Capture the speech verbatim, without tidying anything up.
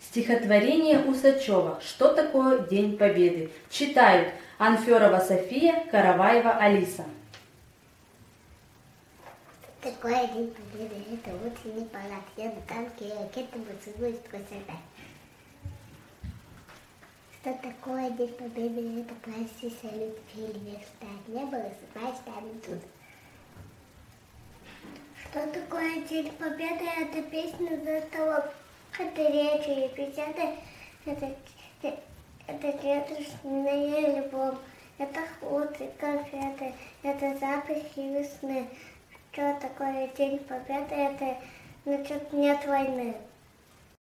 Стихотворение Усачева «Что такое День Победы?» Читают Анферова София, Караваева Алиса. Что такое День Победы? Это утренний парад. Едут танки и ракеты поцелуют сквозь опять. Что такое День Победы? Это праздник, салют, фейерверк, стать небо, рассыпать станет тут. Что такое День Победы? Это песня за столом. Это речи и печаты, это, это, это дедушкиный альбом, это хлопцы и конфеты, это запахи весны. Что такое День Победы? Это значит нет войны.